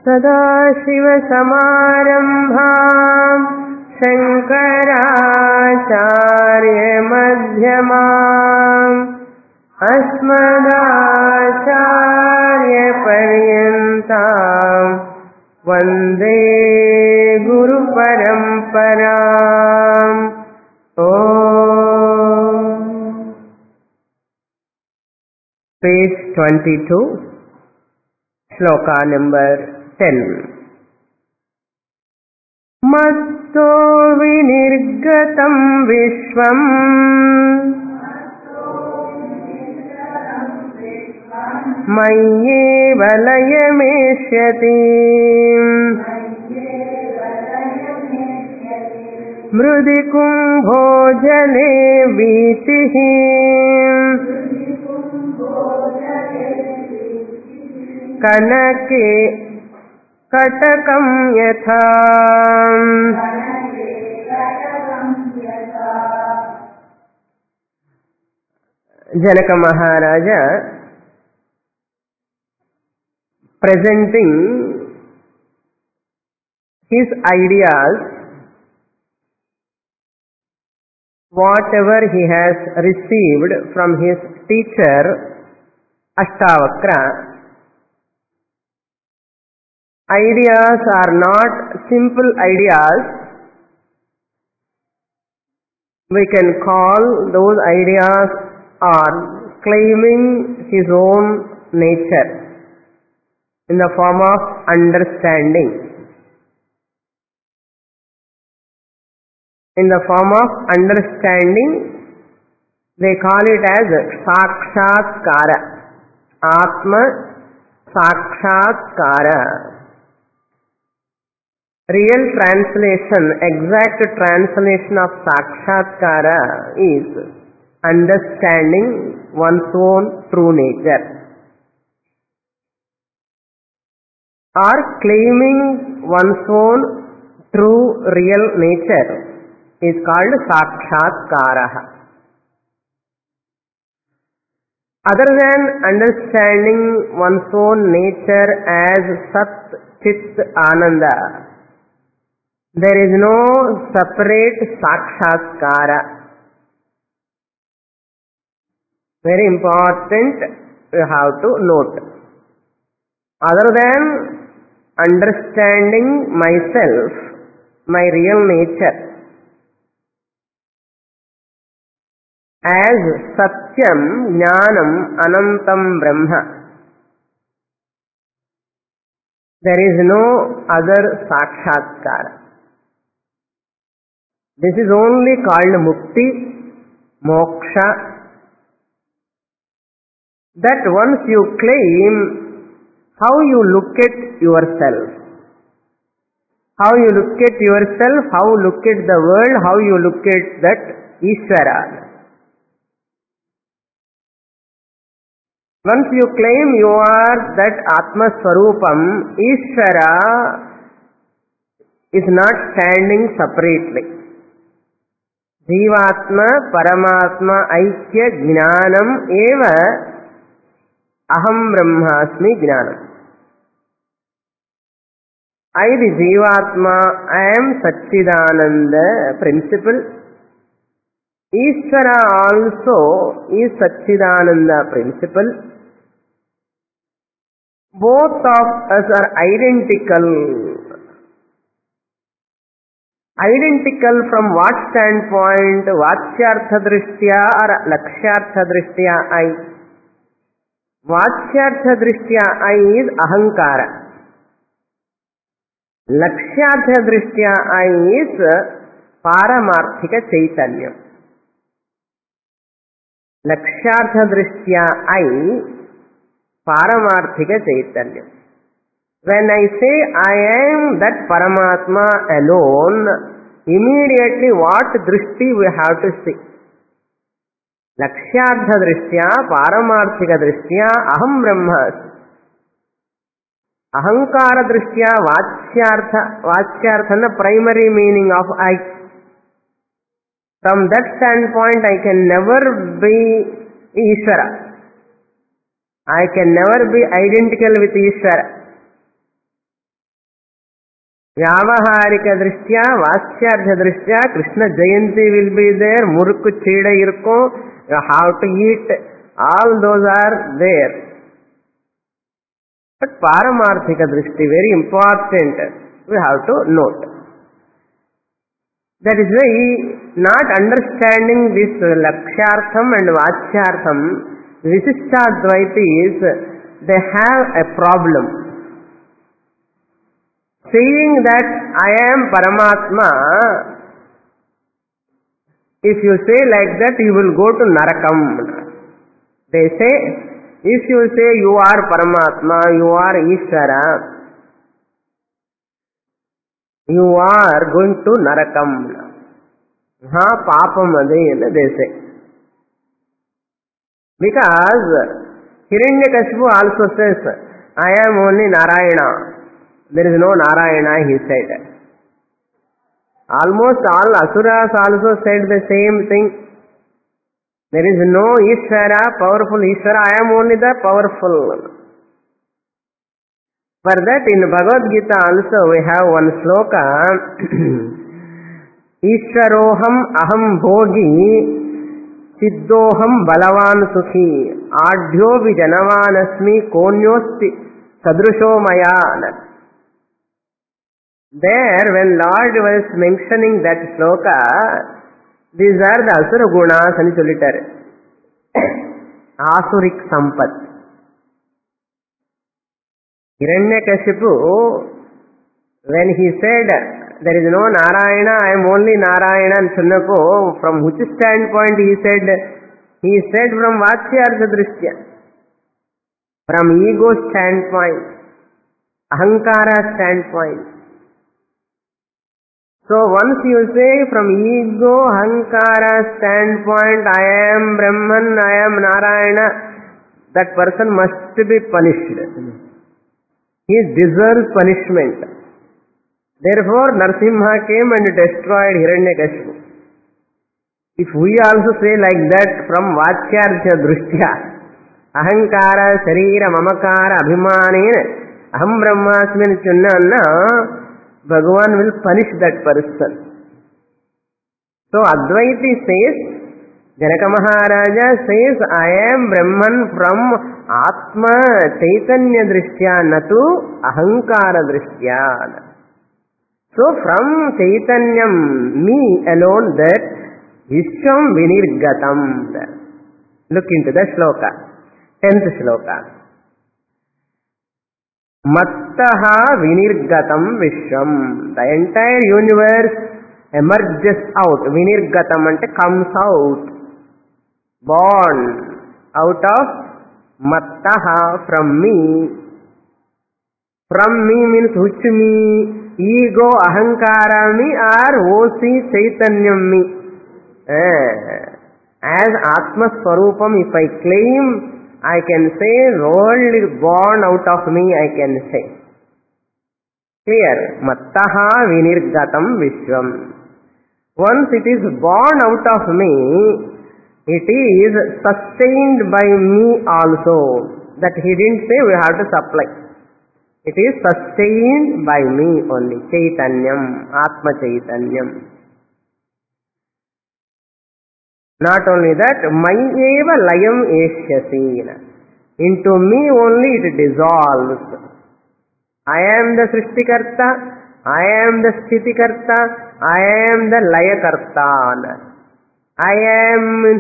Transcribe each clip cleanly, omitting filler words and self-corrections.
सदाशिवसमारम्भाम् शङ्कराचार्यमध्यमाम् अस्मदाचार्यपर्यन्ताम् वन्दे गुरुपरम्पराम्. Page 22, Shloka number 10. Matto vinirgatam vishvam mayyeva layameshyati mrudi kumbhojale vitihi kanake katakam yatha. Janaka Maharaja presenting his ideas, whatever he has received from his teacher Ashtavakra. Ideas are not simple ideas. We can call those ideas are claiming his own nature in the form of understanding. In the form of understanding, they call it as Sakshatkara, Atma Sakshatkara. Real translation, exact translation of Sakshatkara is understanding one's own true nature, or claiming one's own true real nature is called Sakshatkara. Other than understanding one's own nature as Sat Chit Ananda, there is no separate Sakshatkara. Very important, you have to note. Other than understanding myself, my real nature, as Satyam, Jnanam, Anantam, Brahma, there is no other Sakshatkara. This is only called Mukti, Moksha. That once you claim, how you look at yourself, how you look at yourself, how you look at the world, how you look at that Ishvara. Once you claim you are that Atma Swarupam, Ishvara is not standing separately. Jivatma, Paramatma, Aikya, Jnanam, Eva, Aham Brahmasmi Jnanam. I, the Jivatma, I am Satchidananda principle. Ishvara also is Satchidananda principle. Both of us are identical. Identical from what standpoint? Vachyartha drishtya or Lakshyartha drishtya I. Vachyartha drishtya I is Ahankara. Lakshyartha drishtya I is Paramarthika Chaitanya. Lakshyartha drishtya I, Paramarthika Chaitanya. When I say I am that Paramatma alone, immediately what drishti we have to see? Lakshyartha drishtya, Paramarthika drishtya, Aham Brahmasmi. Ahankara drishtya, Vachyartha, the primary meaning of I. From that standpoint, I can never be Ishvara. I can never be identical with Ishvara. Vyavaharika Drishtya, Vasyartha Drishtya, Krishna Jayanti will be there, Murukku Cheda Irko, you have to eat, all those are there. But Paramarthika Drishti, very important, we have to note. That is why not understanding this Lakshyartham and Vachyartham, Visishtadvaitis, they have a problem. Saying that I am Paramatma, if you say like that, you will go to Narakam. They say, if you say you are Paramatma, you are Ishvara, you are going to Narakam. Ha papam adayana, they say. Because Hiranyakashipu also says, I am only Narayana. There is no Narayana, he said. Almost all Asuras also said the same thing. There is no Ishvara, powerful Ishvara, I am only the powerful. For that in Bhagavad Gita also we have one sloka, Ishvaroham aham bhogi, siddhoham balavan sukhi, adhyo vijanavanasmi konyosti sadrusho maya. There, when Lord was mentioning that sloka, these are the Asura Gunas and solitary. Asurik Sampat. Hiranyakashipu, when he said, there is no Narayana, I am only Narayana and Sunnako, from which standpoint he said? He said from Vachyartha Drishtya. From ego standpoint, Ahankara standpoint. So once you say from ego, Ahankara standpoint, I am Brahman, I am Narayana, that person must be punished. He deserves punishment. Therefore, Narsimha came and destroyed Hiranyakashipu. If we also say like that from Vachyartha Drishtya, Ahankara, Sharira, Mamakara, Abhimanena, Aham Brahmasmi Chunna, Bhagavan will punish that person. So Advaiti says, Janaka Maharaja says, I am Brahman from Atma Chaitanya Drishtya natu Ahankara Drishtya. So from Chaitanyam, me alone, that Vishwam Vinirgatam. Look into the shloka, 10th shloka. Mattaha vinirgatam vishwam. The entire universe emerges out. Vinirgatam ante comes out. Born out of mattaha, from me. From me means which me? Ego, ahankara me or O.C. Chaitanyam me. As Atma Swarupam, if I claim, I can say, world is born out of me, I can say. Clear? Mattaha vinirgatam vishwam. Once it is born out of me, it is sustained by me also. That he didn't say we have to supply. It is sustained by me only. Chaitanyam, Atma Chaitanyam. Not only that, Mayeva layam eshyasina. Into me only it dissolves. I am the Srishtikarta, I am the Sthitikarta, I am the Layakarta. I am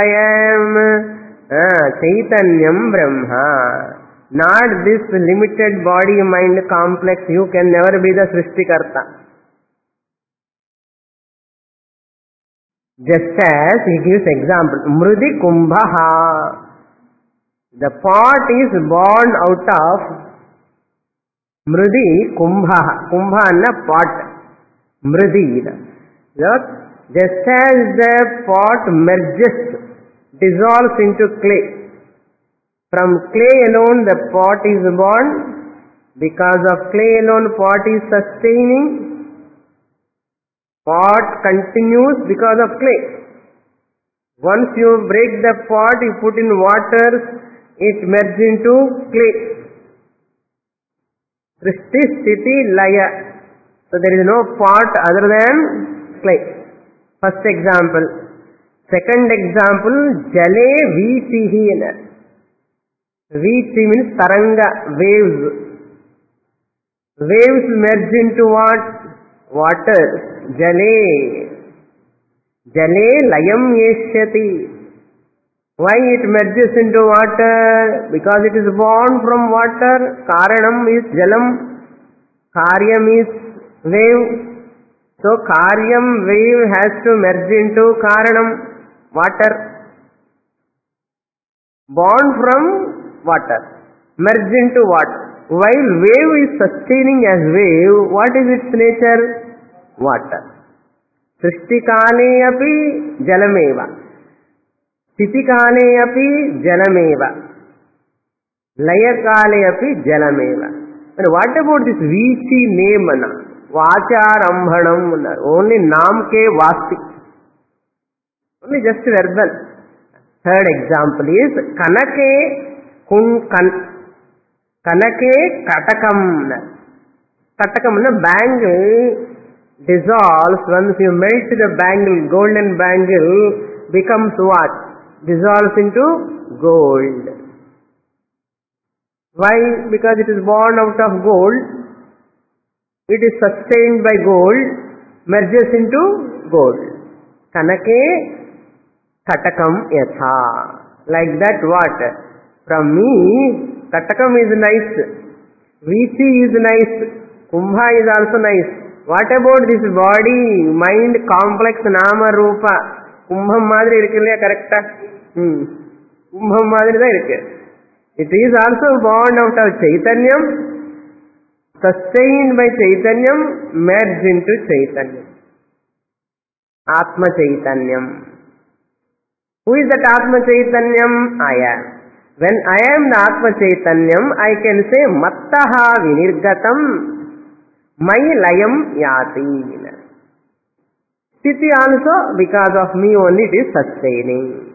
Chaitanyam Brahma. Not this limited body-mind complex. You can never be the Srishtikarta. Just as he gives example, Mrudi Kumbhaha. The pot is born out of Mrudi Kumbhaha. Kumbha na pot. Mrudi. Look, just as the pot merges, dissolves into clay. From clay alone the pot is born. Because of clay alone pot is sustaining. Pot continues because of clay. Once you break the pot, you put in water, it merges into clay. Srishti, Sthiti, Laya. So there is no pot other than clay. First example. Second example, jale veetihi. Veeti means taranga, waves. Waves merge into what? Water. Jale. Jale layam yeshyati. Why it merges into water? Because it is born from water. Karanam is jalam. Karyam is wave. So karyam, wave has to merge into karanam, water. Born from water. Merge into what? While wave is sustaining as wave, what is its nature? Water. Srishtikale api jalameva. Stitikale api jalameva. Layakale api jalameva. But what about this Vichi name? Vacharambhanam. Only Namke Vasti. Only just verbal. Third example is Kanake Kanake Katakam. Katakam is a bangle dissolves. Once you melt the bangle, golden bangle becomes what? Dissolves into gold. Why? Because it is born out of gold. It is sustained by gold, merges into gold. Kanake Katakam yatha. Like that what? From me, Katakam is nice. Vichi is nice. Kumbha is also nice. What about this body, mind, complex, nama, rupa? Kumbham madri irukilla, correct? Kumbham madri da irukku. It is also born out of Chaitanyam, sustained by Chaitanyam, merged into Chaitanyam. Atma Chaitanyam. Who is that Atma Chaitanyam? I am. When I am the Atma Chaitanyam, I can say Mattaha Vinirgatam Mai Layam Yati. Sthiti also, because of me only it is sustaining.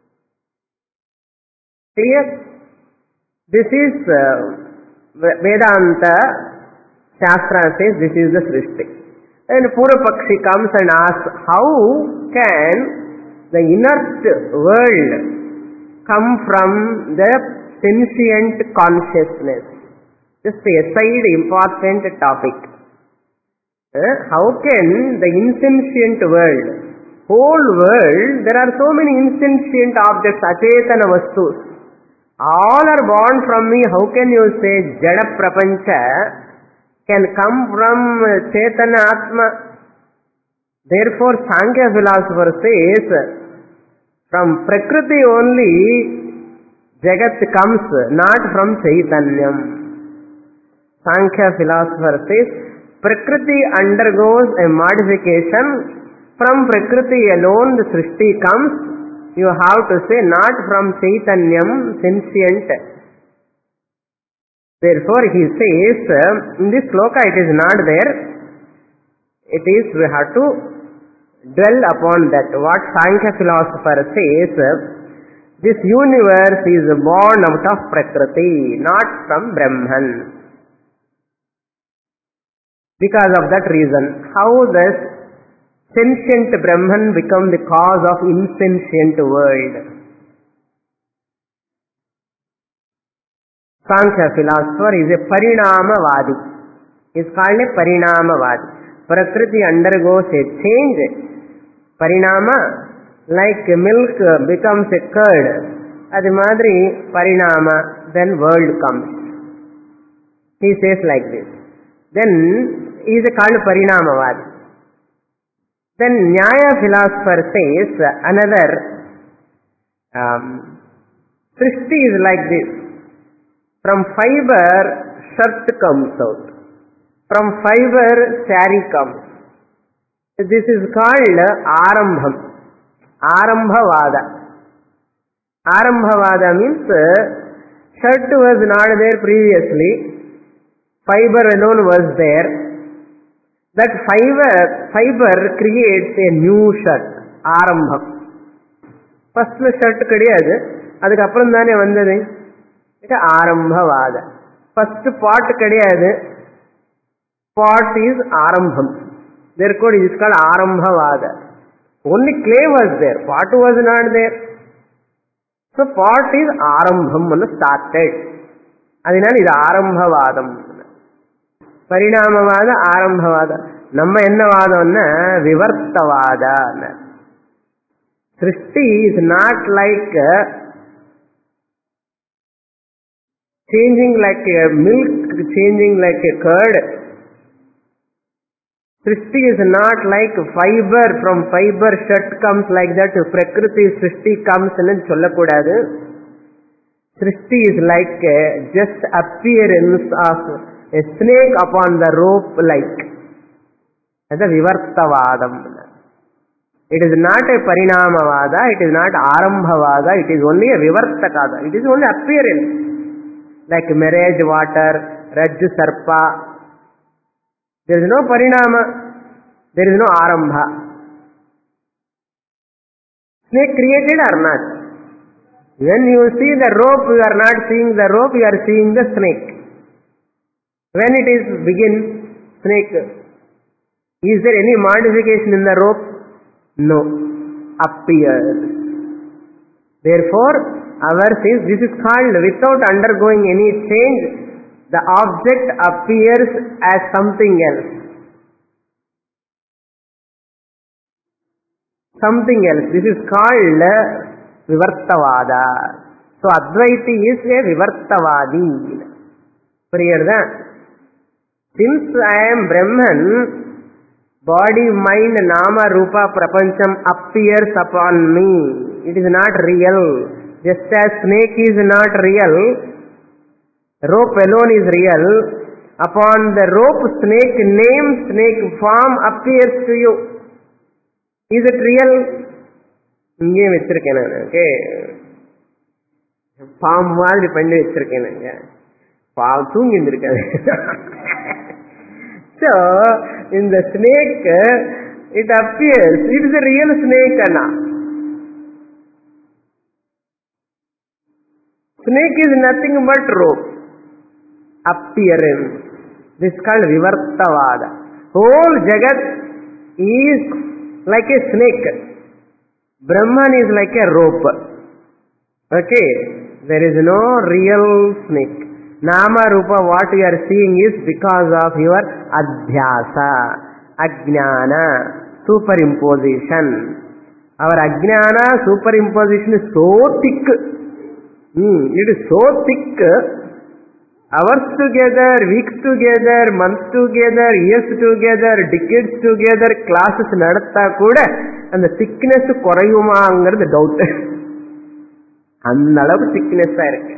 Clear? This is Vedanta. Shastra says this is the Srishti. And Purapakshi comes and asks, how can the inert world come from the sentient consciousness? Just a side important topic. How can the insentient world, whole world, there are so many insentient objects, achetana vastus, all are born from me. How can you say Jada Prapancha can come from Chaitanya Atma? Therefore, Sankhya philosopher says, from Prakriti only Jagat comes, not from Chaitanyam. Sankhya philosopher says, Prakriti undergoes a modification. From Prakriti alone the Srishti comes. You have to say not from Chaitanyam, sentient. Therefore he says, in this sloka it is not there. It is, we have to dwell upon that. What Sankhya philosopher says, this universe is born out of Prakriti, not from Brahman. Because of that reason, how does sentient Brahman become the cause of insentient world? Sankhya philosopher is a Parinamavadi. He is called a Parinamavadi. Prakriti undergoes a change. Parinama, like milk becomes a curd. Adi madri Parinama, then world comes. He says like this. Then he is called Parinamavadi. Then Nyaya philosopher says another Srishti is like this. From fiber, shirt comes out. From fiber, saree comes. This is called Arambham. Arambhavada. Arambhavada means shirt was not there previously. Fiber alone was there. That fiber creates a new shirt. Arambham. First shirt kadiyadu. Adukku appuram thane vandadu. Arambhavada. First pot kadiyadu. pot is Arambham. Therefore, it is called Arambhavada. Only clay was there, pot was not there. So, pot is Arambham, started. Adinal is Arambhavadam. Parinamavada, Arambhavada. Namma enna vadanna Vivartavada. Srishti is not like changing like a milk, changing like a curd. Srishti is not like fiber, from fiber shirt comes like that, Prakriti Srishti comes and sollakudadu. Srishti is like just appearance of a snake upon the rope like. As a Vivartavadam. It is not a Parinamavada, it is not Arambhavada, it is only a Vivartakada. It is only appearance. Like marriage water, Rajju Sarpa. There is no Parinama, there is no Arambha. Snake created or not? When you see the rope, you are not seeing the rope, you are seeing the snake. When it is begin, snake, is there any modification in the rope? No. Appears. Therefore, ours is, this is called without undergoing any change, the object appears as something else. Something else. This is called Vivartavada. So, Advaiti is a Vivartavadi. Clear that? Since I am Brahman, body, mind, nama, rupa, prapancham appears upon me. It is not real. Just as snake is not real, rope alone is real. Upon the rope, snake name, snake form appears to you. Is it real? Inge vechirukena. Okay. Palm மாதிரி பண்ணி வச்சிருக்கேனுங்க. பாவம் தூங்கி இருக்காது. So, in the snake, it appears, it is a real snake, Anna. Snake is nothing but rope. Appearance. This is called Vivartavada. Whole Jagat is like a snake. Brahman is like a rope. Okay? There is no real snake. Nama Rupa, what you are seeing is because of your Adhyasa, Ajnana, superimposition. Our Ajnana, superimposition is so thick. It is so thick. Hours together, weeks together, months together, years together, decades together, classes nadatta kuda, and the thickness korayuma angaradu doubt. Andha alavukku thickness irukku.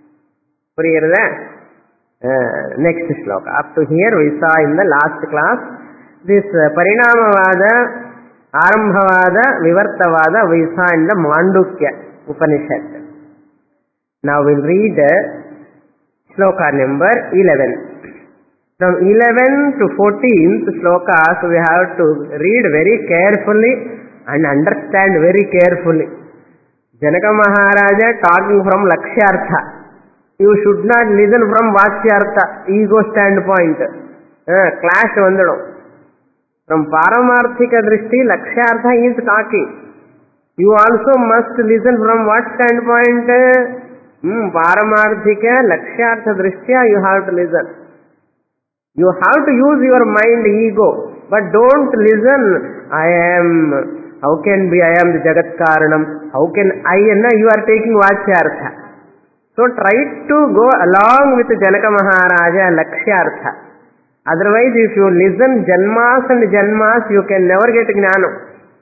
Next shloka. Up to here we saw in the last class this Parinamavada, Arambhavada, Vivartavada we saw in the Mandukya Upanishad. Now we'll read shloka number 11. From 11 to 14th shlokas we have to read very carefully and understand very carefully. Janaka Maharaja talking from Lakshyartha. You should not listen from Vachyartha, ego standpoint. Clash vandadam. From Paramarthika Drishti, Lakshyartha is talking. You also must listen from what standpoint? Paramarthika, Lakshyartha Drishtya, you have to listen. You have to use your mind, ego. But don't listen, how can be, I am the Jagat Karanam, how can you are taking Vachyartha. So try to go along with Janaka Maharaja Lakshyartha. Otherwise, if you listen Janmas and Janmas, you can never get Jnana.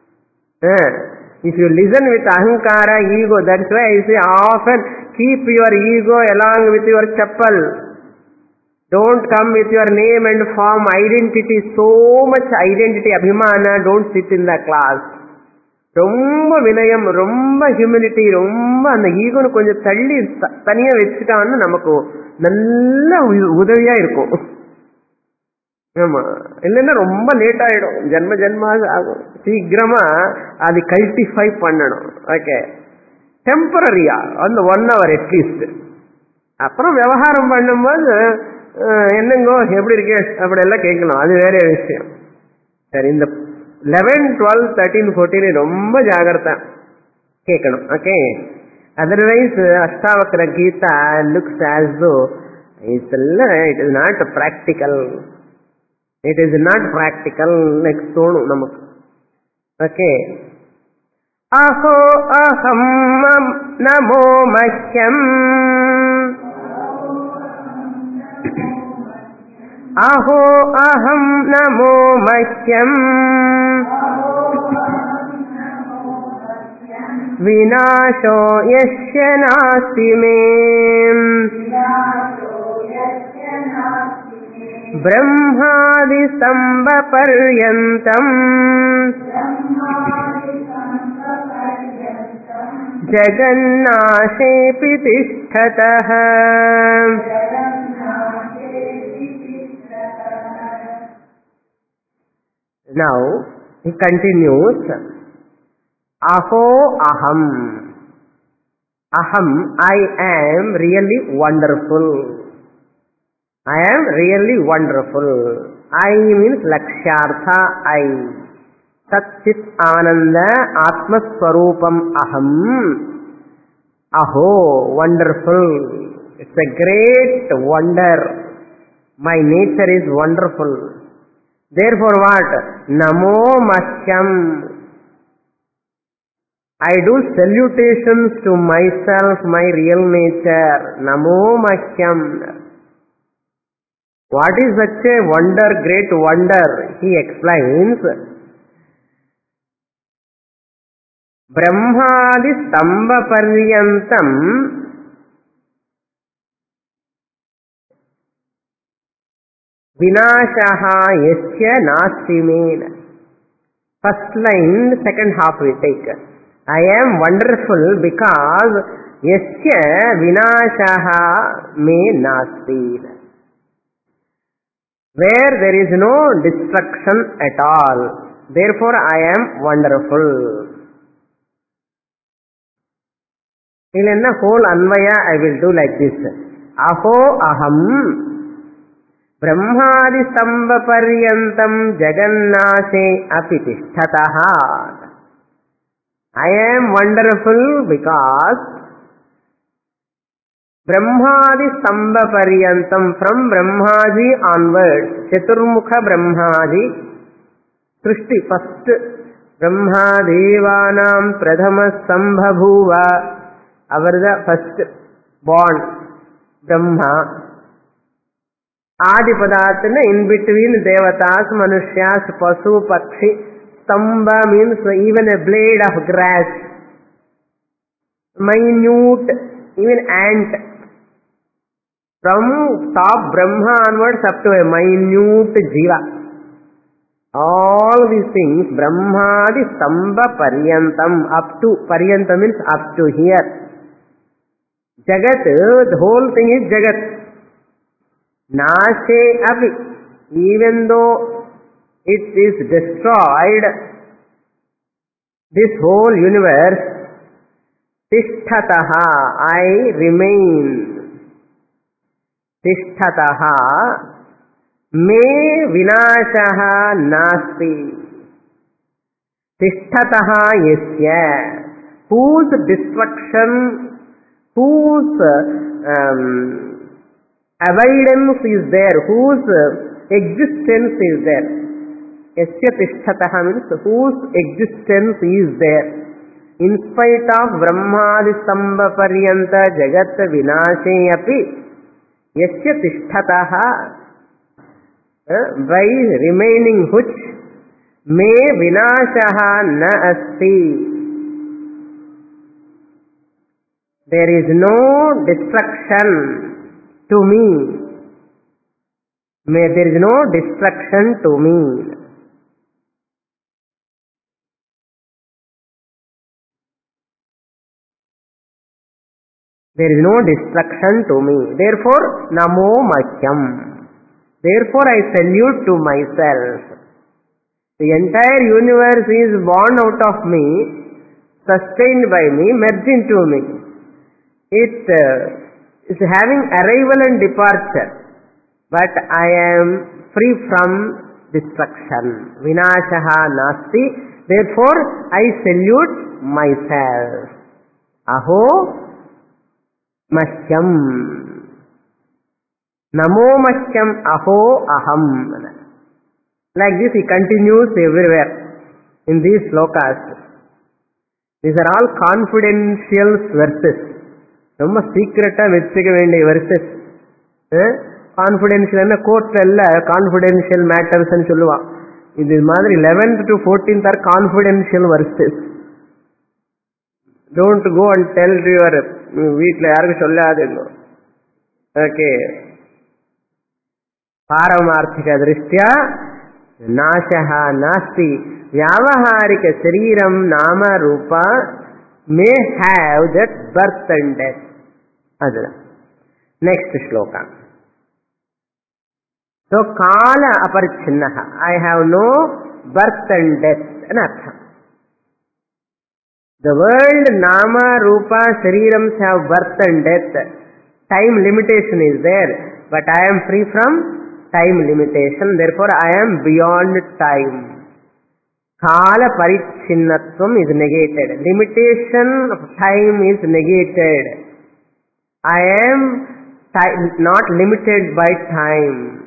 If you listen with Ahankara, ego, that's why I say often keep your ego along with your chappal. Don't come with your name and form identity, so much identity, abhimana, don't sit in the class. ரொம்ப வினயம், ரொம்ப humility, ரொம்ப அந்த ஈகோன்னு கொஞ்சம் தள்ளி தனியா வச்சுட்டான்னு நமக்கு நல்ல உதவியா இருக்கும். ஆமா, இல்லைன்னா ரொம்ப லேட் ஆயிடும், ஜென்மா ஆகும். சீக்கிரமா அது கல்டிஃபை பண்ணணும். ஓகே, டெம்பரரியா அந்த 1 hour அட்லீஸ்ட். அப்புறம் விவகாரம் பண்ணும்போது என்னங்கோ எப்படி இருக்கே அப்படியெல்லாம் கேட்கலாம், அது வேற விஷயம். சரி, இந்த 11, 12, 13, 14 ரொம்ப ஜாகிரதா கேட்கணும். Okay, otherwise Ashtavakra Gita looks as though it is not practical, it is not practical next தோணும் நமக்கு. ஓகே, அஹோ அஹம் நமோ மஹ்யம், அஹோ அஹம் நமோ மஹ்யம், விநாசோ யஸ்ய நாஸ்தி மே, பிரம்மாதி ஸ்தம்ப பர்யந்தம் ஜகன்னாசேபி திஷ்டதः. Now he continues, aho aham, aham, I am really wonderful, I am really wonderful. I means lakshyartha I, Sat Chit Ananda Atma Swarupam Aham. Aho, wonderful. It's a great wonder. My nature is wonderful. Therefore what? Namo Mahyam. I do salutations to myself, my real nature. Namo Mahyam. What is such a wonder, great wonder? He explains. Brahmadi stamba paryantam vinashaha yasya nasti mena. First line, second half we take. I am wonderful because yasya vinashaha me nasti. Where there is no destruction at all. Therefore I am wonderful. In the whole Anvaya I will do like this. Aho aham brahmadi stamba paryantam jagannase api tishtataha. I am wonderful because brahmadi stamba paryantam, from Brahmaji onwards, Chaturmukha Brahmaji, Srishti first, Brahma Devanam Pradhama Sambhabhuva, our the first born Brahma, Adi Padatana, in between Devatas, Manusyas, Pasu, Pakshi, Stamba means even a blade of grass, minute, even ant, from top Brahma onwards up to a minute Jiva. All these things, Brahmadi Stamba Paryantam, up to, Paryantam means up to here. Jagat, the whole thing is Jagat. Nase api, even though it is destroyed, this whole universe, tishtataha, I remain. Tishtataha, me vinashaha nasti. Tishtataha yasya, whose destruction, whose avoidance is there, whose existence is there. Yasya tishtataha means whose existence is there. In spite of Brahmadi Stamba Paryanta Jagat Vinashe api, Yasya tishtataha, by remaining which, me vinashaha na asti. There is no destruction to me. There is no destruction to me. There is no destruction to me. Therefore, Namo Mahyam. Therefore, I salute to myself. The entire universe is born out of me, sustained by me, merged into me. It is having arrival and departure. but I am free from destruction. Vinashaha nasti. Therefore, I salute myself. Aho Mashyam. Namo Mashyam Aho Aham. Like this he continues everywhere in these slokas. These are all confidential verses. Romba secret vechika vendi verses. Confidential and court confidential matters and solluva. This madri 11th to 14th are confidential verses. Don't go and tell to your veetla yarku solladinno. Okay. Paramarthika drishtya nashaha nasti. Vyavaharika shariram nama rupa may have that birth and death. Adala. Next shloka. So kala aparichinnaha. I have no birth and death. Anartha. The world nama rupa sharirams have birth and death. Time limitation is there, but I am free from time limitation. Therefore I am beyond time. Kala parichinnatvam is negated. Limitation of time is negated. I am not limited by time.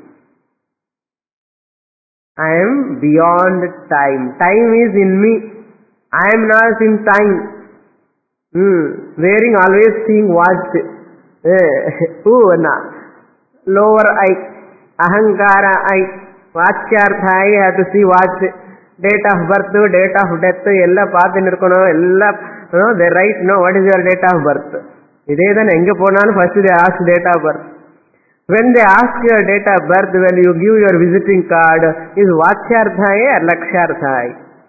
I am beyond time. Time is in me. I am not in time. Wearing always seeing watch. Lower eye. Ahankara eye. Vachyartha eye. Have to see watch. Date of birth, date of death. Ella paathinirkono. Ella. They write, no, what is your date of birth? Idhe enga ponanu first they ask date of birth. When they ask your date of birth, when you give your visiting card, is Vachyarthai or Lakshyarthai?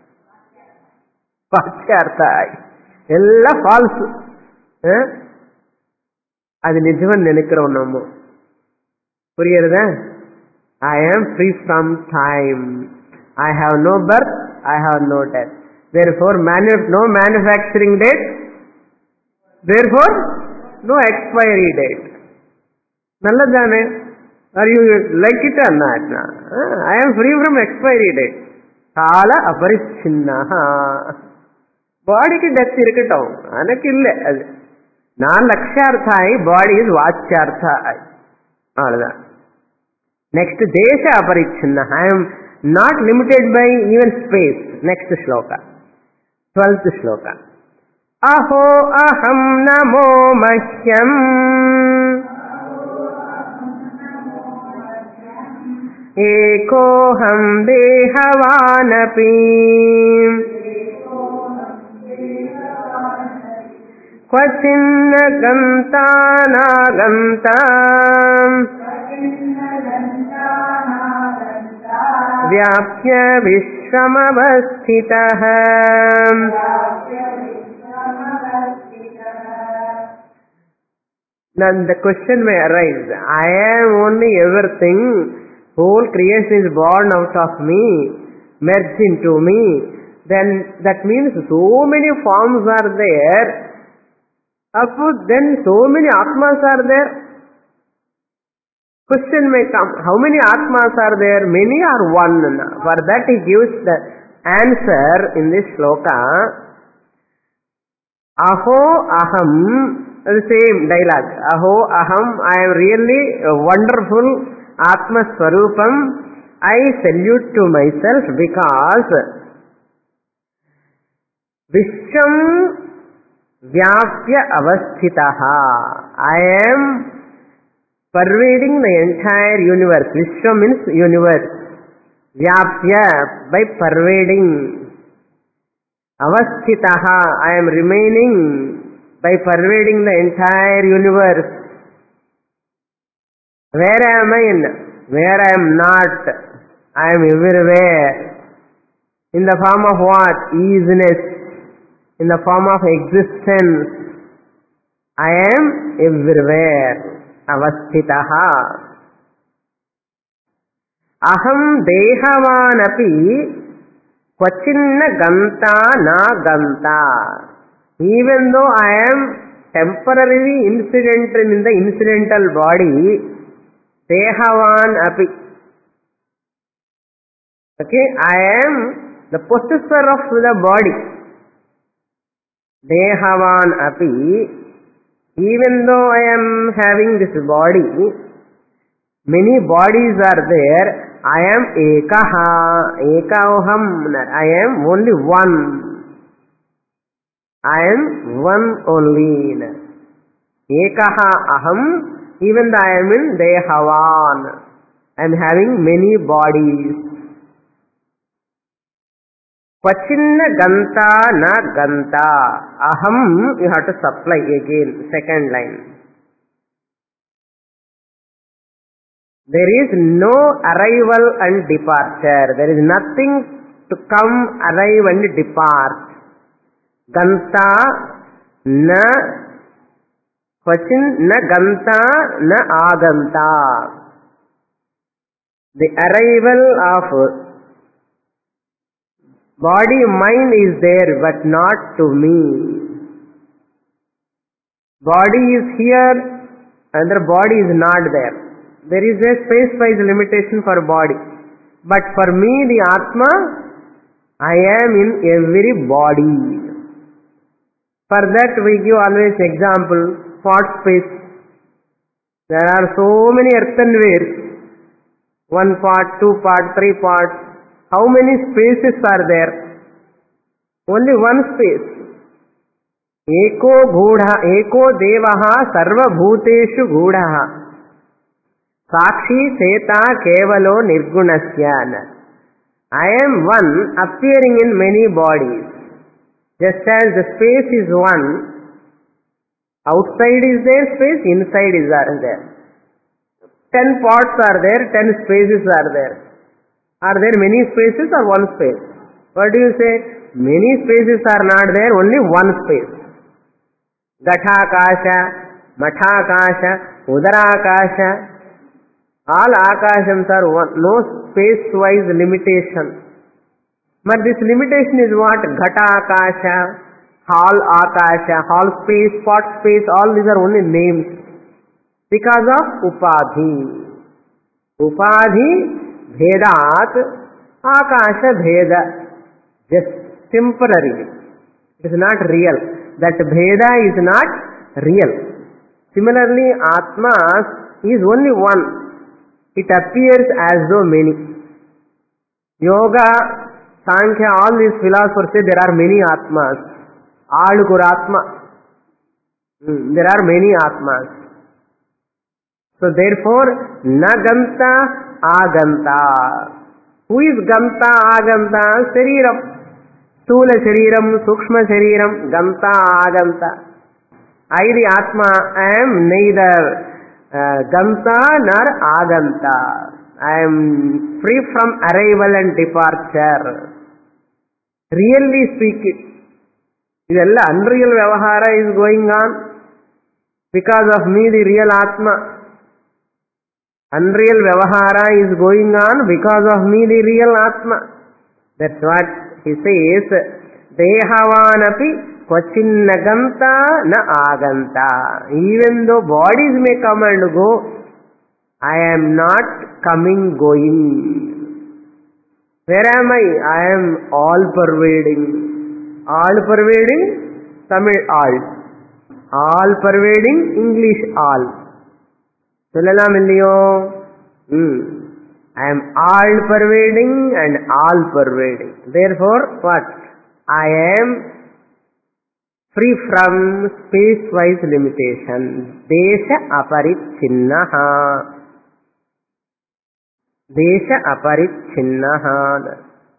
Vachyarthai. Ella false. Adi nijaman nenikkirom nammu. Puriyarudha? I am free from time. I have no birth, I have no death. Therefore, no manufacturing date. Therefore, no expiry date. Nalladane. Are you like it or not? I am free from expiry date. Kala aparichinnaha. Body ki death irukattam. Anakille adu. Nan lakshyarthai, body is vachyarthai. Alada. Next, desha aparichinnaha. I am not limited by even space. Next shloka. 12th shloka. Aho aham namo mahyam. Ekoham dehavanapi. Kvachinna ganta naganta. Vyapya vishramavasthitah. Now the question may arise, I am only everything, whole creation is born out of me, merged into me, then that means so many forms are there, then so many atmas are there. Question may come, how many atmas are there? Many or one? For that he gives the answer in this shloka. Aho aham. The same dialogue. Aho aham, I am really a wonderful Atma Swarupam. I salute to myself because Vishwam Vyapya Avasthitaha. I am pervading the entire universe. Vishwam means universe. Vyapya, by pervading. Avasthitaha, I am remaining by pervading the entire universe. Where am I in? Where I am not. I am everywhere. In the form of what? Easiness. In the form of existence. I am everywhere. Avasthitaha. Aham dehavanapi kvachinna ganta na ganta. Even though I am temporarily incidental in the incidental body, Dehavan api. Okay, I am the possessor of the body. Dehavan api. Even though I am having this body, many bodies are there. I am ekaha. Ekaham. I am only one. I am one only. Ekaha aham. Even though I am in Dehavan, I am having many bodies. Kvachinna ganta na ganta. Aham, you have to supply again, second line. There is no arrival and departure. There is nothing to come, arrive and depart. Ganta na kvachin na ganta na aganta. The arrival of body mind is there but not to me. Body is here and the body is not there. There is a space-wise limitation for body. But for me, the Atma, I am in every body. For that we give always example, pot space. There are so many earthenwares. 1 pot, 2 pot, 3 pots. How many spaces are there? Only one space. Eko gudha, eko devaha sarva bhuteshu gudha. Sakshi cheta kevalo nirgunasya. I am one appearing in many bodies. Just as the space is one, outside is there space, inside is there. 10 pots are there, 10 spaces are there. Are there many spaces or one space? What do you say? Many spaces are not there, only one space. Gathakasha, Mathakasha, Udarakasha. All akashams are one, no space-wise limitation. But this limitation is what? Ghata akasha, hall akasha, hall space, pot space, all these are only names. Because of upadhi. Upadhi bhedat akasha bheda. Just temporary. It is not real. That bheda is not real. Similarly, Atma is only one. It appears as though many. Yoga, Sankhya, all these philosophers say there are many Atmas. Alukur Atma. There are many Atmas. So therefore, na ganta aganta. Who is ganta aganta? Shariram. Stula shariram, sukshma shariram, ganta aganta. I, the Atma, am neither ganta nor aganta. I am free from arrival and departure. Really speaking, idella unreal vyavahara is going on because of me, the real Atma. Unreal vyavahara is going on because of me, the real Atma. That's what he says. Dehavanapi kvachinna ganta na aganta. Even though bodies may come and go, I am not coming, going. Where am I? I am all pervading. All pervading, Tamil all. All pervading, English all. Sollalam illiyo? I am all pervading and all pervading. Therefore, what? I am free from space-wise limitation. Desha aparichinnaha. Desha aparichinnaha.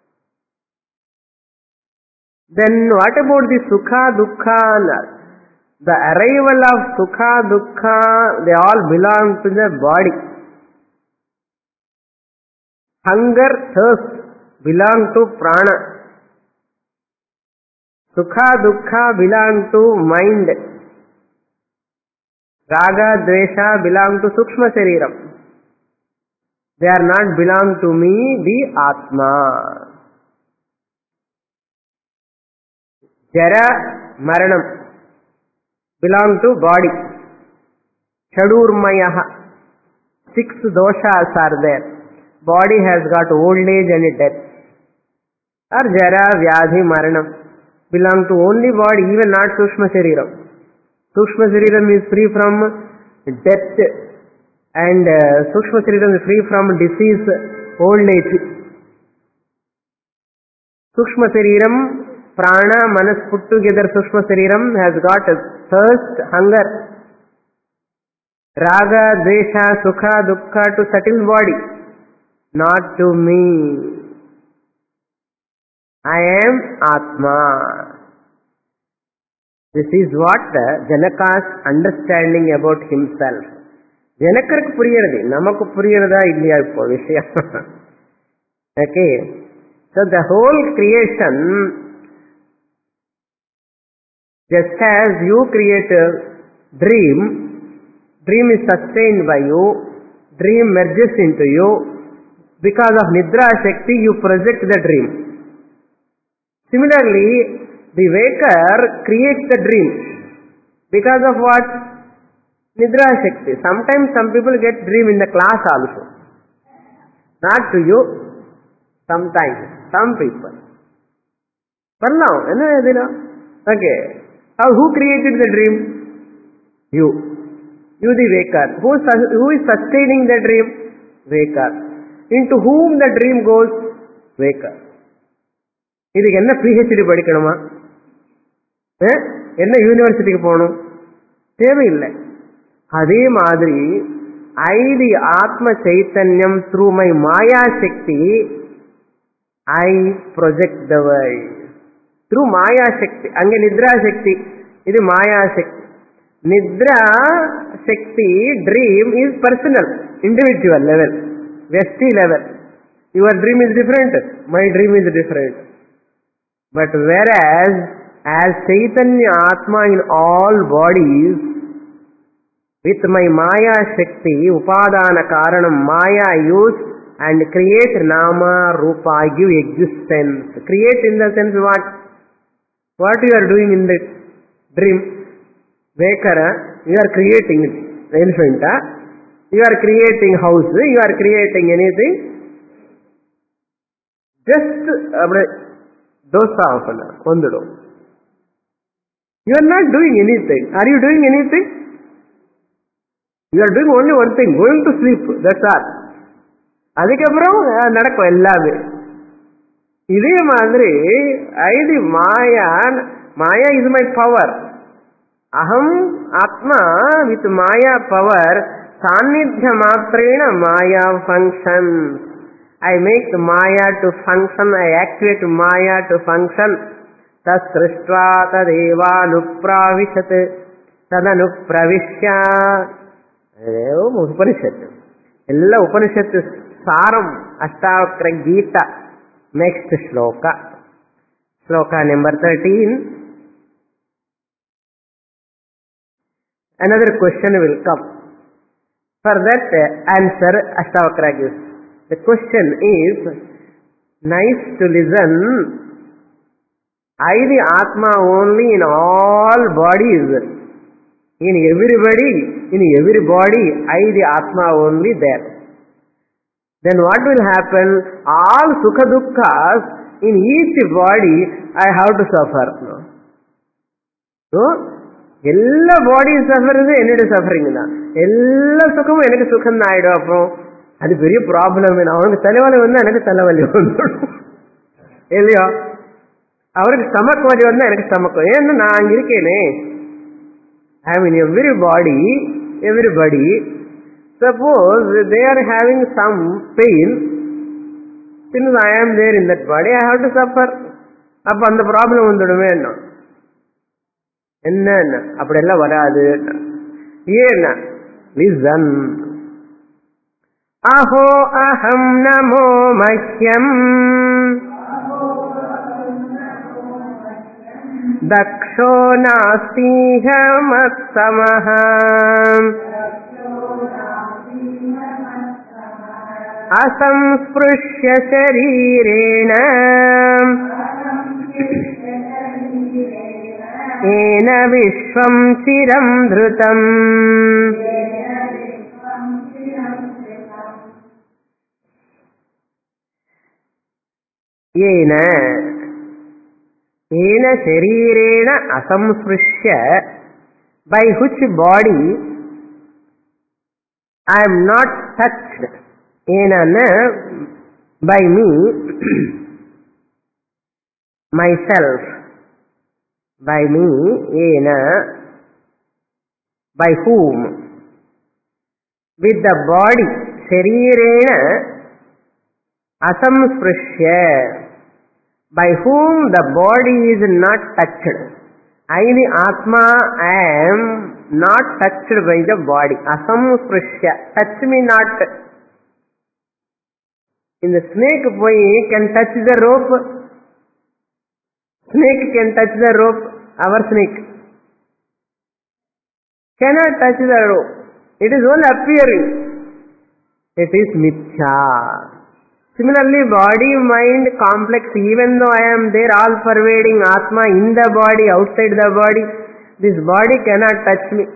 Then what about the sukha dukkha? The arrival of sukha dukkha, they all belong to the body. Hunger, thirst belong to prana. Sukha dukkha belong to mind. Raga dvesha belong to sukshma shariram. They are not belong to me, the Atma. Jara, maranam belong to body. Chadurmayaha. 6 doshas are there. Body has got old age and death. Or Jara, Vyadhi, Maranam. Belong to only body, even not Sukshma Shariram. Sukshma Shariram is free from death and Sukshma Shariram is free from disease, old age. Sukshma Shariram, Prana, Manas put together, Sukshma Shariram has got thirst, hunger. Raga, Dvesha, Sukha, Dukkha to settle body. Not to me. I am Atma. This is what Janaka's understanding about himself. Janakarku puriyaradi, namakku puriyarada illaya ipo vishayam. Okay. So the whole creation, just as you create a dream is sustained by you, dream merges into you. Because of Nidra Shakti, you project the dream. Similarly, the waker creates the dream. Because of what? Nidra Shakti. Sometimes some people get dream in the class also. Not to you. Sometimes. Some people. For now. Okay. Who created the dream? You. You the waker. Who is sustaining the dream? Waker. Into whom the dream goes? Waker. இதுக்கு என்ன PhD படிக்கணுமா? என்ன யூனிவர்சிட்டிக்கு போகணும்? தேவையில்லை. அதே மாதிரி I the Atma Chaitanyam through my Maya Shakti I project the world. Through Maya Shakti. Ange Nidra Shakti. This is Maya Shakti. Nidra Shakti dream is personal, individual level, Vesti level. Your dream is different. My dream is different. But whereas as Chaitanya Atma in all bodies, with my Maya Shakti, Upadana Karanam, Maya use and create Nama, Rupa, I give existence. Create in the sense what? What you are doing in the dream? Vakara, you are creating elephant, you are creating house, you are creating anything. Just dosa opana, kondudu. You are not doing anything. Are you doing anything? You are doing only one thing, going to sleep. That's all. Adikapram nadakku ellame. Idhe madri, I the Maya is my power. Aham Atma with Maya power, Sannidhya Matrena Maya functions. I make Maya to function, I activate Maya to function. Tas srishtva tadeva nupravishat tadanupravishya. Upanishad. Ella Upanishad Saram Ashtavakra Gita. Next shloka. Shloka number 13. Another question will come. For that answer Ashtavakra gives. The question is, nice to listen. I the Atma only in all bodies. In everybody, in every body, I the Atma only there. Then what will happen? All Sukha Dukkha's in each body I have to suffer. No? So, all body suffering, any suffering. All Sukham, any Sukham naidu appo. That is very problem. Avanukku thalavali vanna, enakku thalavali vandu. Eliyo. Avarukku stomach vali vanna, enakku stomach. Yenna na anga irukene. I am in everybody. Suppose they are having some pain. Since I am there in that body, I have to suffer. Appo and the problem vandudume enna. Enna appadella varadu. Yenna listen. Aho aham namo mahyam daksho nastiha matsamaha asamsprushya sharirena ena vishvam chiram dhrutam yena yena sharirena asamsprishya, by which body I am not touched, yena by me, myself, by me, yena, by whom, with the body, sharirena asamsprishya, by whom the body is not touched. I, the Atma, am not touched by the body. Asamsprishya, touch me not. In the snake can touch the rope. Snake can touch the rope. Our snake cannot touch the rope. It is only appearing. It is mithya. Similarly, body, mind, complex, even though I am there, all pervading Atma in the body, outside the body, this body cannot touch me.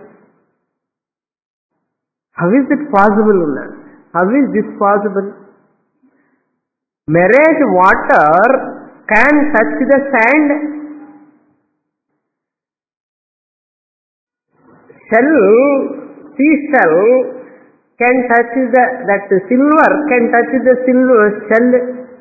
How is it possible? How is this possible? Marriage water can touch the sand. Seashell can touch that silver, can touch the silver shell.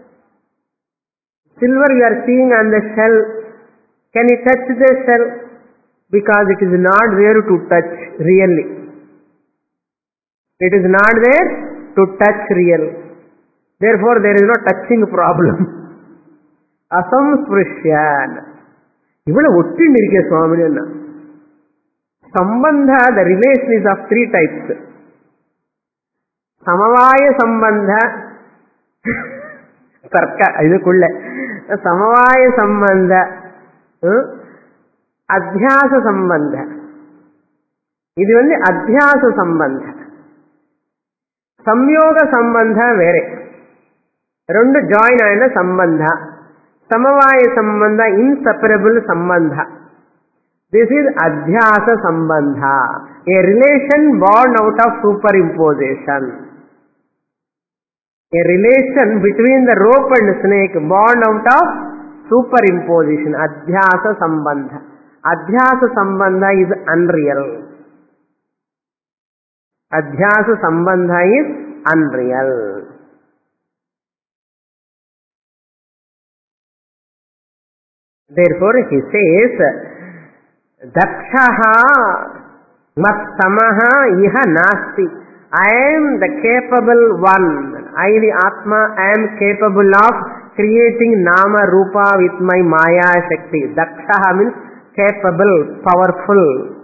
Silver you are seeing on the shell, can it touch the shell? Because it is not there to touch really. It is not there to touch real. Therefore there is no touching problem. Asamsprishyan. Ivada ottindirike Swamini anna. Sambandha, the relation is of three types. Samavaya sambandha, tarka, idu kulle. Samavaya sambandha, adhyasa sambandha. Idu vandu adhyasa sambandha. Samyoga sambandha vere. Rendu join ayina sambandha. Samavaya sambandha, inseparable sambandha. This is adhyasa sambandha, a relation born out of superimposition. A relation between the rope and snake born out of superimposition. Adhyasa sambandha. Adhyasa sambandha is unreal. Adhyasa sambandha is unreal. Therefore he says, Dakshaha matsamaha iha nasti. I am the capable one. I, the Atma, am capable of creating Nama Rupa with my Maya Shakti. Dakshaha means capable, powerful.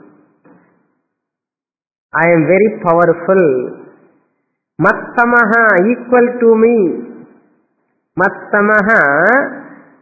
I am very powerful. Matsamaha, equal to me. Matsamaha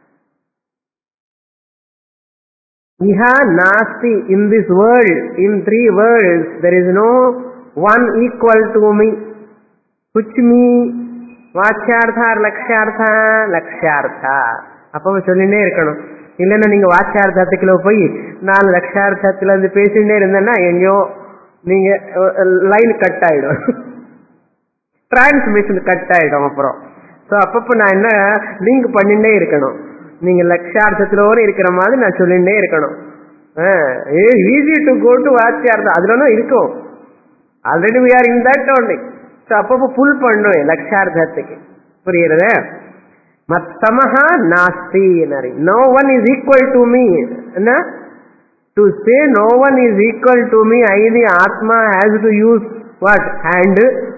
iha nasti. In this world, in three worlds, there is no one equal to me. Which me? Vachyartha or lakshyartha? Lakshyartha. Appo sollinde irukano. Illana neenga vachyarthathukku poi naan lakshyarthathila irundhu pesinde irundana engo neenga line cut aidum. Transmission cut aidum appo. So appo na enna link panninde irukano. நீங்க லட்சார்த்தத்திலோட இருக்கிற மாதிரி நான் சொல்லிட்டே இருக்கணும். Easy to go to வாச்சியார்த்தம் அதுல இருக்கும். Already we are in that only. So அப்பப்போ புல் பண்ணணும் லட்சார்த்தத்துக்கு. புரியுறதா? மத்தமஹா நாஸ்தி. No one is equal to me. To say no one is equal to me, I, the Atma, has to use what? Hand,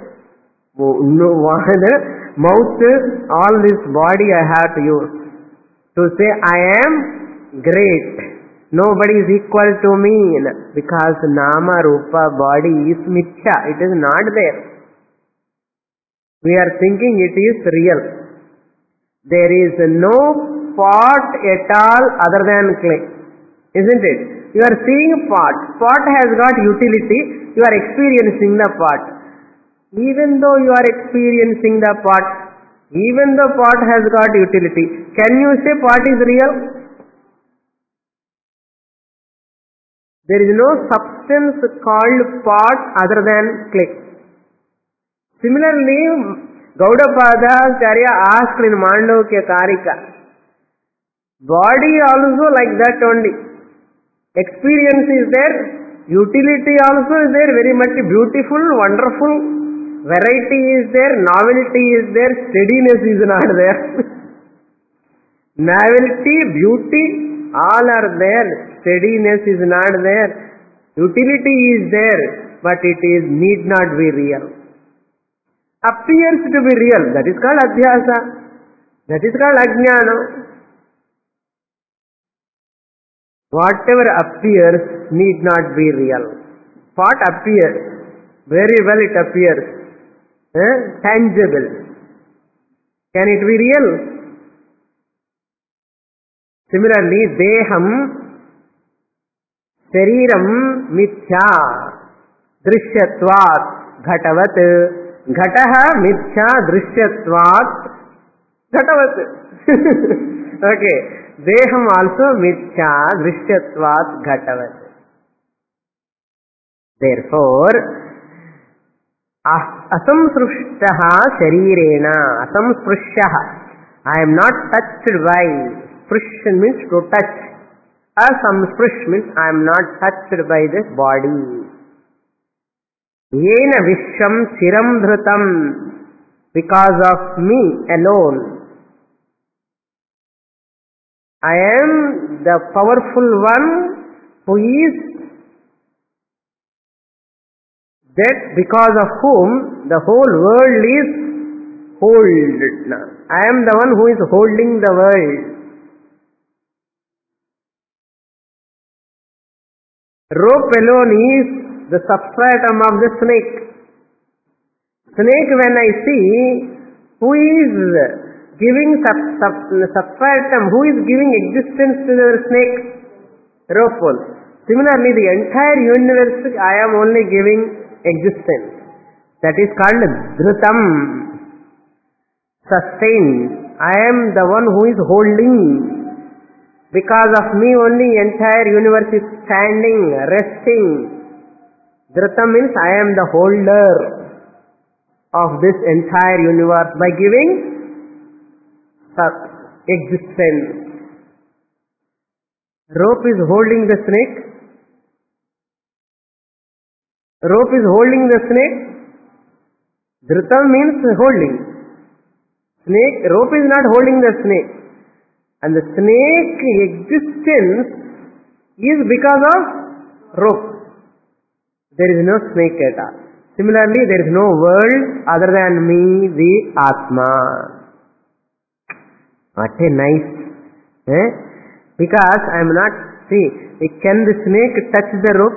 mouth, all this body I have to use. To say I am great. Nobody is equal to me. Because Nama Rupa body is mithya. It is not there. We are thinking it is real. There is no pot at all other than clay. Isn't it? You are seeing pot. Pot has got utility. You are experiencing the pot. Even though you are experiencing the pot, even though pot has got utility, can you say pot is real? There is no substance called pot other than clay. Similarly, Gaudapadacharya asked in Mandukya Karika, body also like that only. Experience is there, utility also is there, very much beautiful, wonderful, variety is there, novelty is there, steadiness is not there. Novelty, beauty, all are there, steadiness is not there, utility is there, but it is need not be real. Appears to be real, that is called adhyasa, that is called ajnana. Whatever appears need not be real. What appears? Very well it appears. Tangible. Can it be real? Similarly, deham, shariram, mithya, drishyatvat, ghatavat, ghataha, mithya, drishyatvat, ghatavat. Okay. Deham also mithya, drishyatvat, ghatavat. Therefore, asamsrushtaha sharirena, asamsprushyaha. I am not touched by, sprush means to touch. Asamsprush means I am not touched by this body. Yena vishwam chiram dhrutam, because of me alone. I am the powerful one who is that because of whom the whole world is held. I am the one who is holding the world. Rope alone is the substratum of the snake. Snake, when I see, who is giving substratum, who is giving existence to the snake? Rope pole. Similarly, the entire universe, I am only giving existence. That is called dhrutam, sustained. I am the one who is holding. Because of me only entire universe is standing, resting. Dhrutam means I am the holder of this entire universe by giving existence. Rope is holding the snake. Rope is holding the snake. Dhrutam means holding. Snake, rope is not holding the snake. And the snake existence is because of rope. There is no snake at all. Similarly, there is no world other than me, the Atma. What a nice. Because I am not, see, can the snake touch the rope?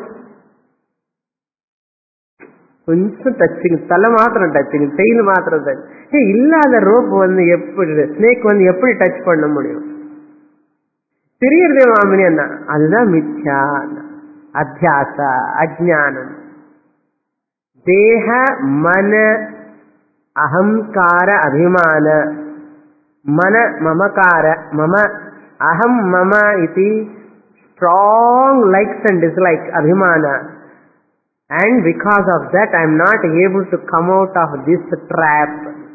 కొంచెం touching, తల మాత్రం touching, tail మాత్రం touch. இல்லாத rope வந்து எப்படி snake வந்து எப்படி touch பண்ண முடியும்? தெரியறதே மாமினி அண்ணா, அதுதான் மித்யா, அத்தியாச, அஜ்ஞானம். தேக மன அகங்கார அபிமான மன மமகார மம அகம் மம இதி strong likes and dislikes abhimana, and because of that I am not able to come out of this trap.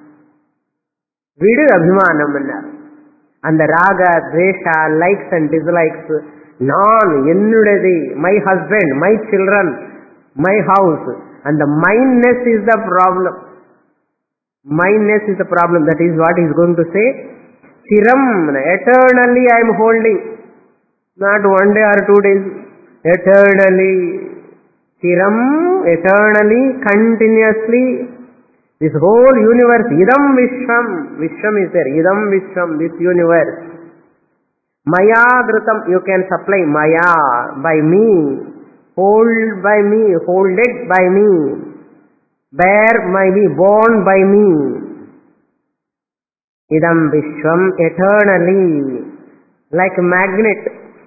Vidu abhimanam annar. And the raga, dvesha, likes and dislikes, non, ennudadi, my husband, my children, my house, and the mindness is the problem. Mindness is the problem. That is what he is going to say. Chiram, eternally I am holding. Not one day or 2 days. Eternally. Chiram, eternally, continuously. This whole universe, idam vishwam. Vishwam is there. Idam vishwam, this universe. Maya dhrutam, you can supply maya, by me. Hold by me, holded by me. Bear by me, born by me. Idam vishwam, eternally. Like a magnet.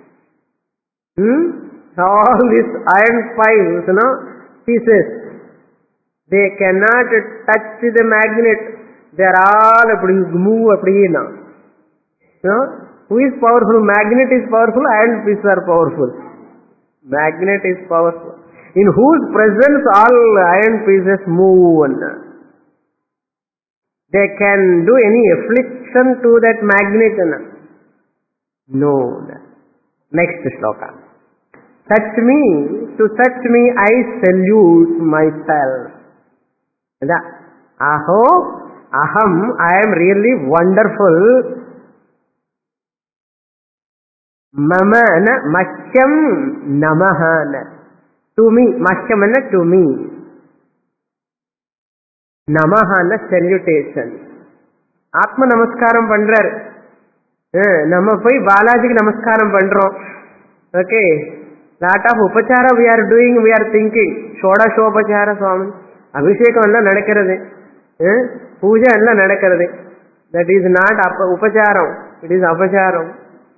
All these iron piles, pieces, they cannot touch the magnet. They are all move appadina. Who is powerful? Magnet is powerful, iron pieces are powerful. Magnet is powerful. In whose presence all iron pieces move. they can do any affliction to that magnet? No. Next shloka. Touch me, to touch me I salute myself. Aho, aham, I am really wonderful. Mama na machyam namahana. To me, machyam na to me. Namahana salutation. Atma namaskaram pandrar. நம்ம போய் பாலாஜிக்கு நமஸ்காரம் பண்றோம். Okay, lot of உபச்சார we are doing, we are thinking. ஷோடசோபச்சார சுவாமி அபிஷேகம் எல்லாம் நடக்கிறது, பூஜை எல்லாம் நடக்கிறது. தட் இஸ் நாட் உபச்சாரம், இட் இஸ் அபச்சாரம்.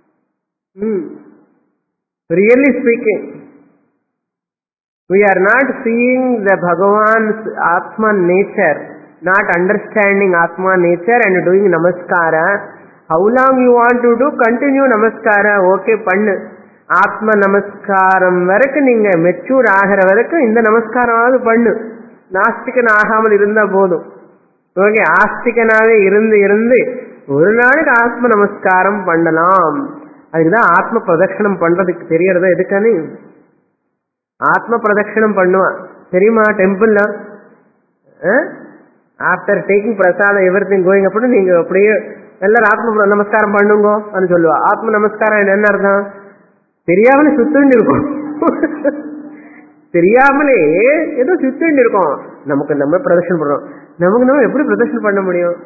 Really speaking, we are not seeing the Bhagavan's Atma nature, not understanding Atma nature and doing namaskara. How long you want to do? Continue namaskara. Okay, pannu. Atma namaskaram varaku neenga mature ஆகிற வரைக்கும் இந்த நமஸ்காரமாவது பண்ணு. நாஸ்திகன் ஆகாமல் இருந்தா போதும். Okay, ஆஸ்திகனாவே இருந்து ஒரு நாளைக்கு ஆத்ம நமஸ்காரம் பண்ணலாம். அதுக்குதான் ஆத்ம பிரதட்சணம் பண்றதுக்கு தெரியறதா எதுக்கானு? ஆத்ம பிரதட்சணம் பண்ணுவான் தெரியுமா? டெம்பிள்ல after taking prasadam everything going அப்படி நீங்க அப்படியே எல்லாரும் ஆத்ம நமஸ்காரம் பண்ணுங்க அப்படின்னு சொல்லுவா. ஆத்ம நமஸ்காரம் என்ன அர்த்தம்? தெரியாமலே சுத்தின்னு இருக்கும். தெரியாமலே ஏதோ சுத்தின்னு இருக்கும். நமக்கு நம்ம பிரதர்ஷனம் பண்றோம். நமக்கு நம்ம எப்படி பிரதர்ஷனம் பண்ண முடியும்?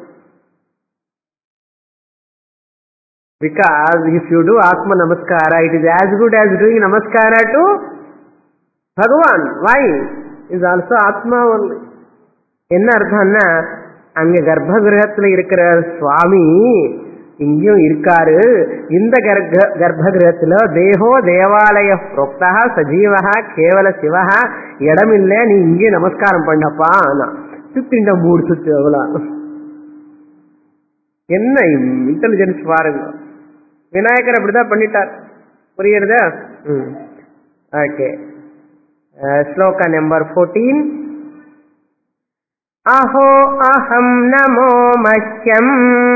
Because if you do Atma Namaskara, it is as good as doing Namaskara to Bhagavan. Why? It is also Atma only. என்ன அர்த்தம்னா, அங்க கர்ப்பகிரகத்துல இருக்கிற சுவாமி இங்கேயும் இருக்காரு. இந்த கர்ப்பகிரகத்துல தேகோ தேவாலய புரோக்தா சஜீவா கேவல சிவா, இடமில்ல, நீ இங்கே நமஸ்காரம் பண்ணப்பா. சுத்திண்ட மூடு சுத்து அவ்வளோ. என்ன இன்டெலிஜென்ஸ் பாருங்க. விநாயகர் அப்படிதான் பண்ணிட்டார். புரியுறதா? Okay, shloka number 14. அஹோ அஹம் நமோ மஹ்யம்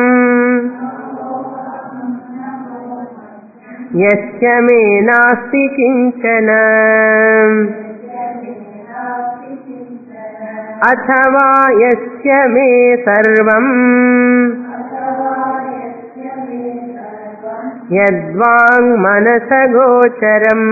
யஸ்ய மே நாஸ்தி கிஞ்சன அதவா யஸ்ய மே சர்வம் யத்வாங் மனஸ கோச்சரம்.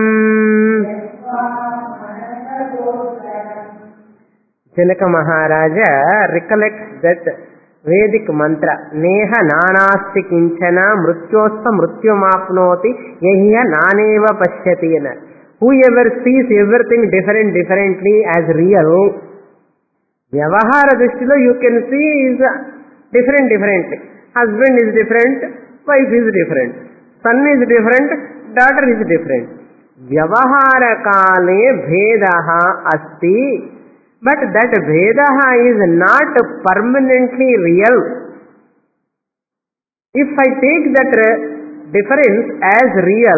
Janaka Maharaja recollects that Vedic mantra, Neha nanasti kinchana mrityosta mrityumapnoti yahiya naneva pashyati. Whoever sees everything differently as real, Vyavahara Drishtilo you can see is differently. Husband is different, wife is different, son is different, daughter is different. Vyavahara kale bhedaha asti. But that Vedaha is not permanently real. If I take that difference as real,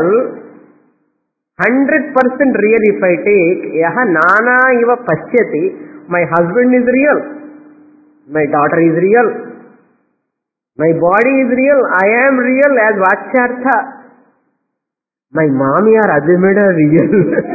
100% real if I take, yaha nana iva pashyati, my husband is real, my daughter is real, my body is real, I am real as Vachyartha, my mommy or Adimeda real.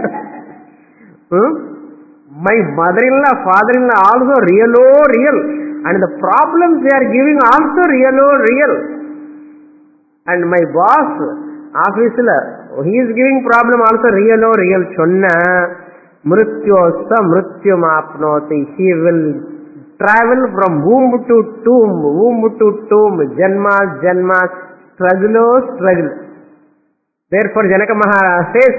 My mother-in-law, father-in-law also real, and the problems they are giving also real. And my boss, office, he is giving problem also real. Chonna mrityosta mrityumapnoti. He will travel from womb to tomb, janma, struggle. Therefore, Janaka Maharaja says,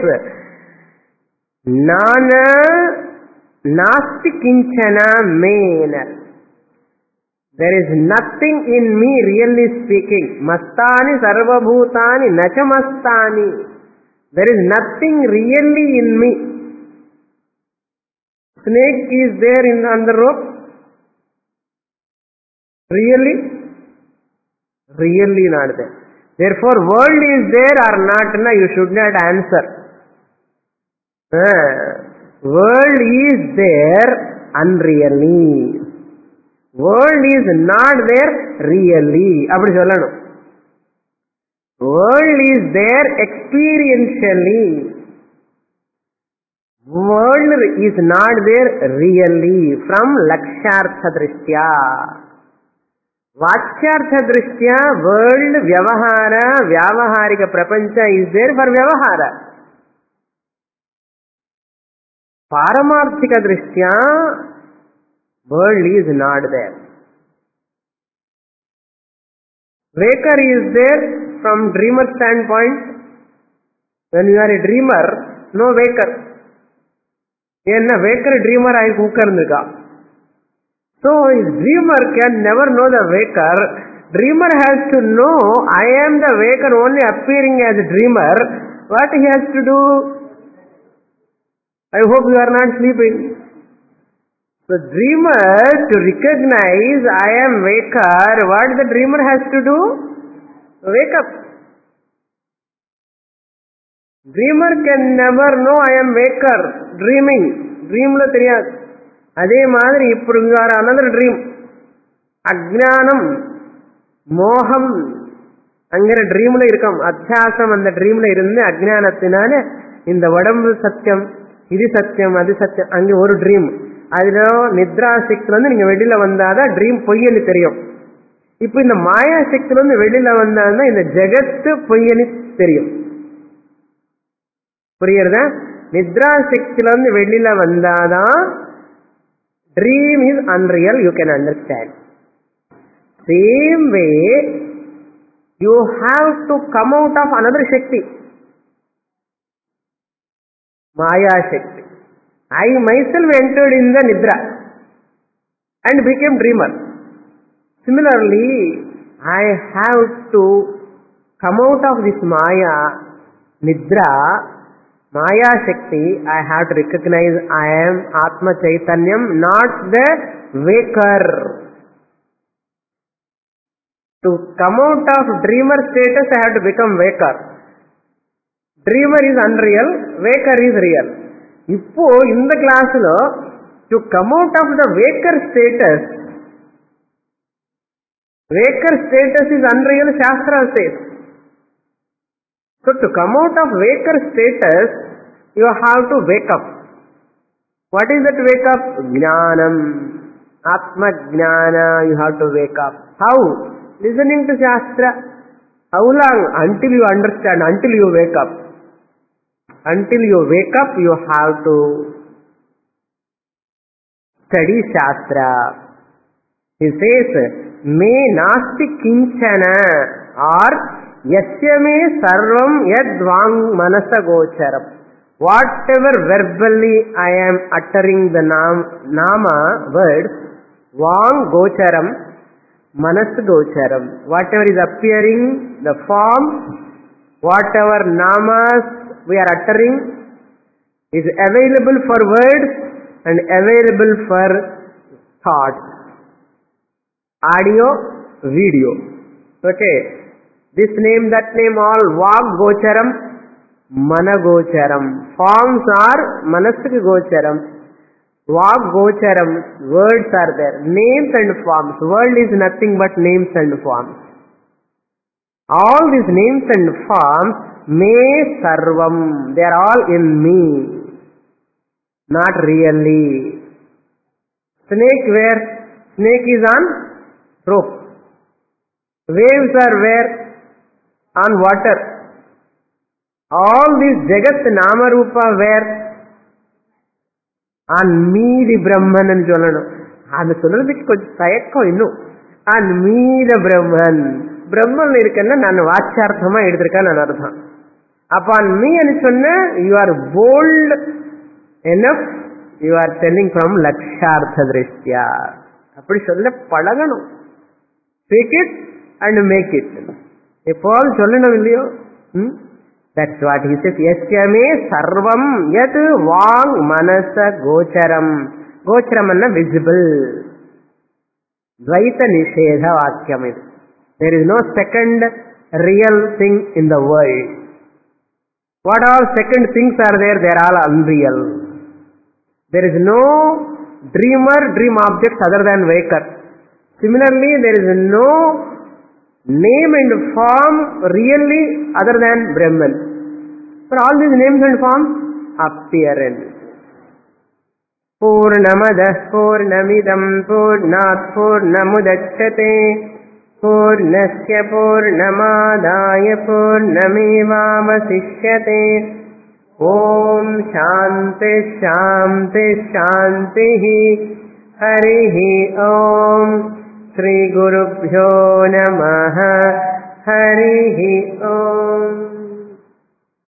Nana Nasti kinchana mena. There is nothing in me really speaking. Mastani sarvabhutani nachamastani. There is nothing really in me. Snake is there on the rope. Really not there. Therefore, world is there or not, you should not answer. World is there unreally. World is not there really. அப்படி சொல்லணும். World is there experientially. World is not there really from lakshartha drishtya. Vachyartha drishtya world vyavahara vyavaharika prapancha is there for vyavahara. Paramarthika drishtya world is not there. Waker is there from dreamer standpoint. When you are a dreamer, no waker. ஏன்னா waker dreamer ஆகி உட்கார்ந்துருக்கா. So his dreamer can never know the waker. Dreamer has to know I am the waker only appearing as a dreamer. What he has to do? I hope you are not sleeping. The dreamer to recognize I am waker, what the dreamer has to do? Wake up. Dreamer can never know I am waker, dreaming. Dreamla theriyadu. Adhe madri ippudu you are another dream. Ajnanam, moham angara dreamla irukam. Adhyasam and the dreamla irundu ajnanathinaale inda vadambu satyam, idu satyam, adu satyam, ange oru dream. அதில் நித்ரா சக்திலேருந்து நீங்கள் வெளியில் வந்தாதான் dream பொய்யன்னு தெரியும். இப்போ இந்த மாயா சக்திலேருந்து வெளியில் வந்தாதான் இந்த ஜெகத்து பொய்யன்னு தெரியும். புரியுறதா? நித்ரா சக்திலேருந்து வெளியில் வந்தாதான் dream is unreal. You can understand. Same way you have to come out of another shakti, maya shakti. I myself entered in the Nidra and became dreamer. Similarly, I have to come out of this Maya, Nidra, Maya Shakti. I have to recognize I am Atma Chaitanyam, not the waker. To come out of dreamer status, I have to become waker. Dreamer is unreal, waker is real. இப்போ இந்த கிளாஸ்ல to come out of the waker status, waker status is unreal, shastra says. So to come out of waker status, you have to wake up. What is that wake up? Jnanam, Atma Jnana, you have to wake up. How? Listening to Shastra. How long? Until you understand, until you wake up. Until you wake up, you have to study Shastra. He says, me nasti kinchana or yasya me sarvam yad vang manasa gocharam. Whatever verbally I am uttering the nama words, vang gocharam, manas gocharam. Whatever is appearing, the form, whatever namas we are uttering is available for words and available for thoughts, audio, video. Okay, this name, that name, all vag gocharam, mana gocharam. Forms are manas gocharam, vag gocharam, words are there, names and forms. World is nothing but names and forms. All these names and forms, me sarvam, they are all in me, not really. Snake where? Snake is on rope. Waves are where? On water. All these jagat nama rupa where? On me the Brahman and சொல்லணும். அது சொல்றதுக்கு கொஞ்சம் தயக்கம் இன்னும். On me the Brahman. பிரம்மன் இருக்குன்னா நான் வாச்சார்த்தமா எடுத்திருக்கேன் நான் அர்த்தம். Upon me and சொன்ன you are bold enough, you are telling from lakshartha drishtya. அப்படி சொல்ல பழகணும். Speak it and make it. இப்போ சொல்லணும் இல்லையோ? That's what he says. Yasyame sarvam yat vang manasa gocharam. Gocharam anna visible. Dvaita nishedha vakyam idu. There is no second real thing in the world. What all second things are there? They are all unreal. There is no dreamer, dream objects other than waker. Similarly, there is no name and form really other than Brahman. For all these names and forms, appearance. Purnamadah Purnamidam Purnat Purnamudachyate Purnasya Purnamadaya Purnamevavasishyate. Om Shanti Shanti Shanti. Harihi Om. Shri Gurubhyo Namaha. Harihi Om.